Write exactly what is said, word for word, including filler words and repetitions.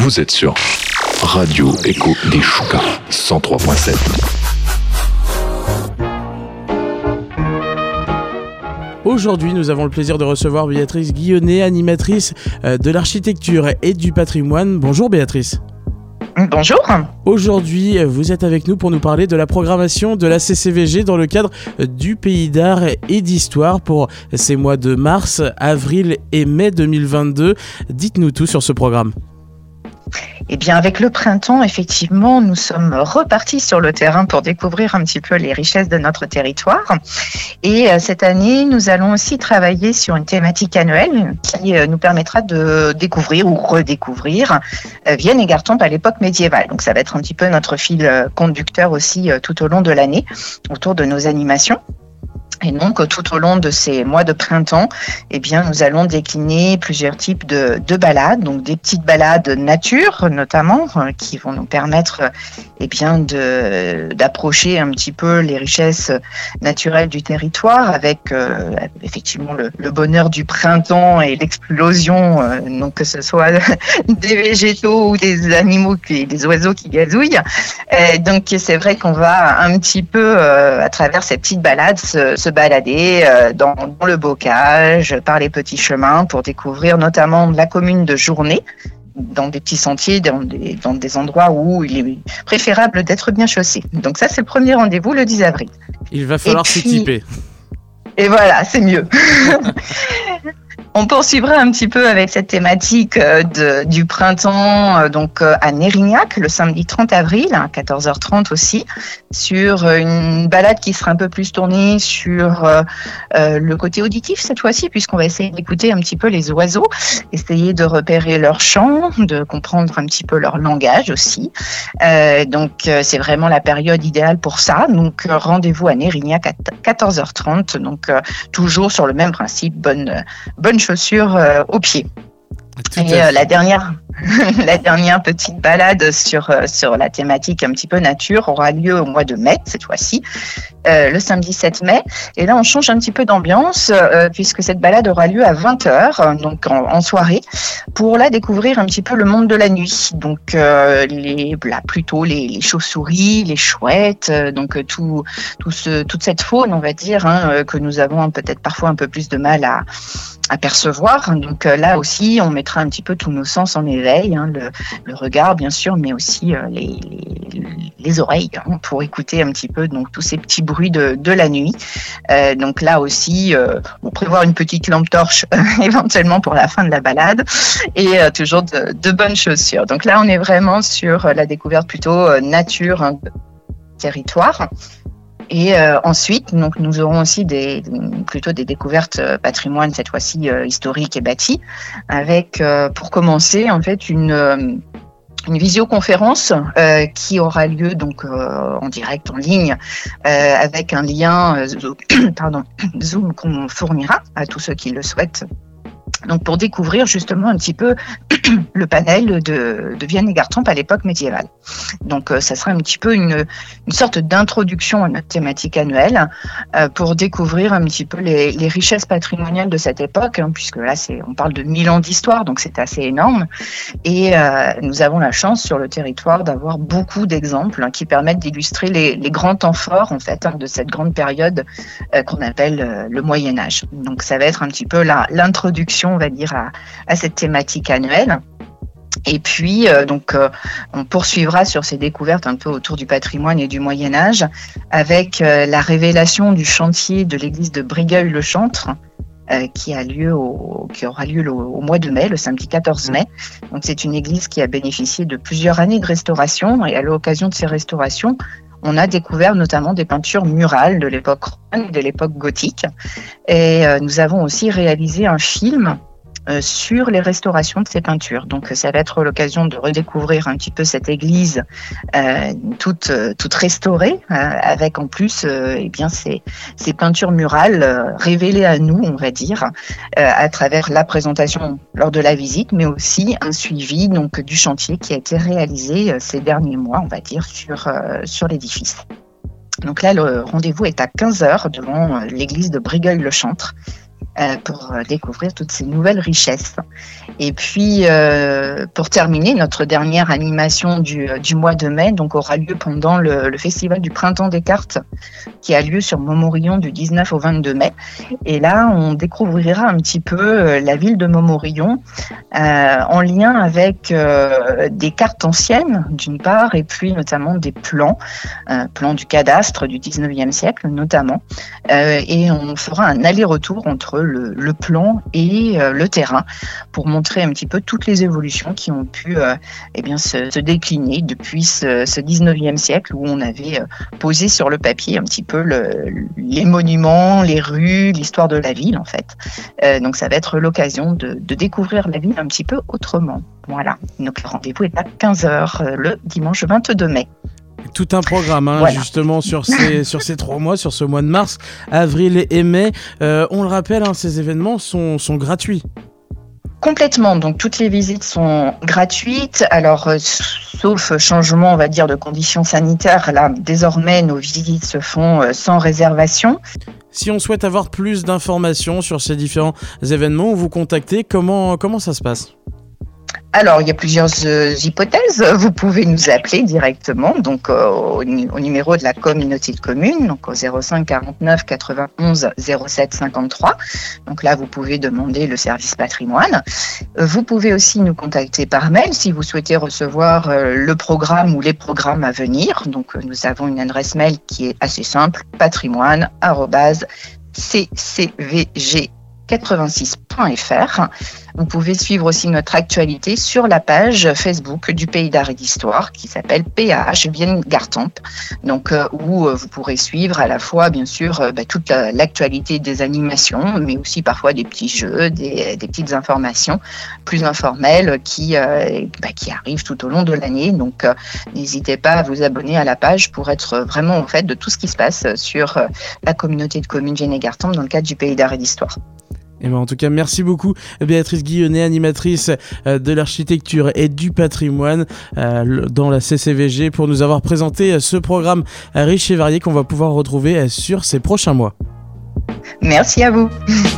Vous êtes sur Radio Écho des Choucas, cent trois point sept. Aujourd'hui, nous avons le plaisir de recevoir Béatrice Guillonnet, animatrice de l'architecture et du patrimoine. Bonjour Béatrice. Bonjour. Aujourd'hui, vous êtes avec nous pour nous parler de la programmation de la C C V G dans le cadre du Pays d'Art et d'Histoire pour ces mois de mars, avril et mai deux mille vingt-deux. Dites-nous tout sur ce programme. Eh bien, avec le printemps, effectivement, nous sommes repartis sur le terrain pour découvrir un petit peu les richesses de notre territoire. Et euh, cette année, nous allons aussi travailler sur une thématique annuelle qui euh, nous permettra de découvrir ou redécouvrir euh, Vienne et Gartempe à l'époque médiévale. Donc, ça va être un petit peu notre fil euh, conducteur aussi euh, tout au long de l'année autour de nos animations. Et donc, tout au long de ces mois de printemps, eh bien, nous allons décliner plusieurs types de, de balades, donc des petites balades nature, notamment, euh, qui vont nous permettre, eh bien, de, d'approcher un petit peu les richesses naturelles du territoire avec, euh, effectivement, le, le bonheur du printemps et l'explosion, euh, donc que ce soit des végétaux ou des animaux, qui, des oiseaux qui gazouillent. Et donc, c'est vrai qu'on va un petit peu, euh, à travers ces petites balades, se, se balader euh, dans, dans le bocage, par les petits chemins pour découvrir notamment la commune de Journay, dans des petits sentiers, dans des, dans des endroits où il est préférable d'être bien chaussé. Donc ça, c'est le premier rendez-vous le dix avril. Il va falloir et puis, s'équiper. Et voilà, c'est mieux. On poursuivra un petit peu avec cette thématique de, du printemps euh, donc euh, à Nérignac, le samedi trente avril, à quatorze heures trente aussi, sur une balade qui sera un peu plus tournée sur euh, euh, le côté auditif cette fois-ci, puisqu'on va essayer d'écouter un petit peu les oiseaux, essayer de repérer leur chant, de comprendre un petit peu leur langage aussi. Euh, donc euh, c'est vraiment la période idéale pour ça. Donc euh, rendez-vous à Nérignac à quatorze heures trente, donc euh, toujours sur le même principe, bonne bonne chaussures euh, aux pieds. Tout et euh, la dernière, la dernière petite balade sur euh, sur la thématique un petit peu nature aura lieu au mois de mai cette fois-ci, euh, le samedi sept mai. Et là, on change un petit peu d'ambiance euh, puisque cette balade aura lieu à vingt heures, donc en, en soirée, pour là découvrir un petit peu le monde de la nuit. Donc euh, les, là plutôt les, les chauves-souris, les chouettes, euh, donc tout tout ce toute cette faune, on va dire, hein, euh, que nous avons peut-être parfois un peu plus de mal à à percevoir. Donc euh, là aussi, on mettra un petit peu tous nos sens en éveil, hein, le, le regard bien sûr, mais aussi euh, les, les, les oreilles, hein, pour écouter un petit peu donc tous ces petits bruits de, de la nuit. Euh, donc là aussi, euh, on prévoit une petite lampe torche éventuellement pour la fin de la balade et euh, toujours de, de bonnes chaussures. Donc là, on est vraiment sur la découverte plutôt euh, nature, hein, territoire. Et euh, ensuite, donc nous aurons aussi des plutôt des découvertes euh, patrimoine cette fois-ci euh, historique et bâti, avec euh, pour commencer en fait une euh, une visioconférence euh, qui aura lieu donc euh, en direct en ligne euh, avec un lien euh, Zoom, pardon Zoom qu'on fournira à tous ceux qui le souhaitent. Donc pour découvrir justement un petit peu le panel de, de Vienne et Gartempe à l'époque médiévale. Donc euh, ça sera un petit peu une, une sorte d'introduction à notre thématique annuelle euh, pour découvrir un petit peu les, les richesses patrimoniales de cette époque, hein, puisque là c'est, on parle de mille ans d'histoire, donc c'est assez énorme. Et euh, nous avons la chance sur le territoire d'avoir beaucoup d'exemples, hein, qui permettent d'illustrer les, les grands temps forts en fait, hein, de cette grande période euh, qu'on appelle euh, le Moyen-Âge. Donc ça va être un petit peu la, l'introduction, on va dire, à, à cette thématique annuelle. Et puis, euh, donc, euh, on poursuivra sur ces découvertes un peu autour du patrimoine et du Moyen-Âge avec euh, la révélation du chantier de l'église de Brigueuil-le-Chantre, euh, qui a lieu au, qui aura lieu le, au mois de mai, le samedi quatorze mai. Donc, c'est une église qui a bénéficié de plusieurs années de restauration, et à l'occasion de ces restaurations, on a découvert notamment des peintures murales de l'époque romane, de l'époque gothique. Et euh, nous avons aussi réalisé un film euh, sur les restaurations de ces peintures. Donc ça va être l'occasion de redécouvrir un petit peu cette église euh, toute, toute restaurée, euh, avec en plus euh, eh bien ces, ces peintures murales euh, révélées à nous, on va dire, euh, à travers la présentation lors de la visite, mais aussi un suivi donc du chantier qui a été réalisé euh, ces derniers mois, on va dire, sur, euh, sur l'édifice. Donc là, le rendez-vous est à quinze heures devant l'église de Brigueuil-le-Chantre. euh, pour découvrir toutes ces nouvelles richesses. Et puis, euh, pour terminer, notre dernière animation du, du mois de mai donc, aura lieu pendant le, le festival du Printemps des Cartes qui a lieu sur Montmorillon du dix-neuf au vingt-deux mai. Et là, on découvrira un petit peu la ville de Montmorillon euh, en lien avec euh, des cartes anciennes, d'une part, et puis notamment des plans, euh, plans du cadastre du dix-neuvième siècle notamment. Euh, et on fera un aller-retour entre le, le plan et euh, le terrain pour montrer un petit peu toutes les évolutions qui ont pu euh, eh bien, se, se décliner depuis ce, ce dix-neuvième siècle où on avait euh, posé sur le papier un petit peu le, les monuments, les rues, l'histoire de la ville en fait. Euh, donc ça va être l'occasion de, de découvrir la ville un petit peu autrement. Voilà, donc le rendez-vous est à quinze heures euh, le dimanche vingt-deux mai. Tout un programme, hein, voilà. Justement, sur ces, sur ces trois mois, sur ce mois de mars, avril et mai. Euh, on le rappelle, hein, ces événements sont, sont gratuits. Complètement, donc toutes les visites sont gratuites. Alors, euh, sauf changement, on va dire, de conditions sanitaires, là, désormais, nos visites se font euh, sans réservation. Si on souhaite avoir plus d'informations sur ces différents événements, vous contactez, comment, comment ça se passe ? Alors, il y a plusieurs euh, hypothèses. Vous pouvez nous appeler directement, donc euh, au, au numéro de la communauté de communes, donc au zéro cinq quarante-neuf quatre-vingt-onze zéro sept cinquante-trois. Donc là, vous pouvez demander le service patrimoine. Euh, vous pouvez aussi nous contacter par mail si vous souhaitez recevoir euh, le programme ou les programmes à venir. Donc, euh, nous avons une adresse mail qui est assez simple, patrimoine arobase c c v g quatre-vingt-six point f r. Vous pouvez suivre aussi notre actualité sur la page Facebook du Pays d'Art et d'Histoire qui s'appelle P A H Vienne Gartempe, donc euh, où euh, vous pourrez suivre à la fois bien sûr euh, bah, toute la, l'actualité des animations, mais aussi parfois des petits jeux, des, des petites informations plus informelles qui euh, bah, qui arrivent tout au long de l'année. Donc euh, n'hésitez pas à vous abonner à la page pour être vraiment au fait de tout ce qui se passe sur euh, la communauté de communes Vienne et Gartempe dans le cadre du Pays d'Art et d'Histoire. Et ben en tout cas, merci beaucoup Béatrice Guillonnet, animatrice de l'architecture et du patrimoine euh, dans la C C V G, pour nous avoir présenté ce programme riche et varié qu'on va pouvoir retrouver sur ces prochains mois. Merci à vous.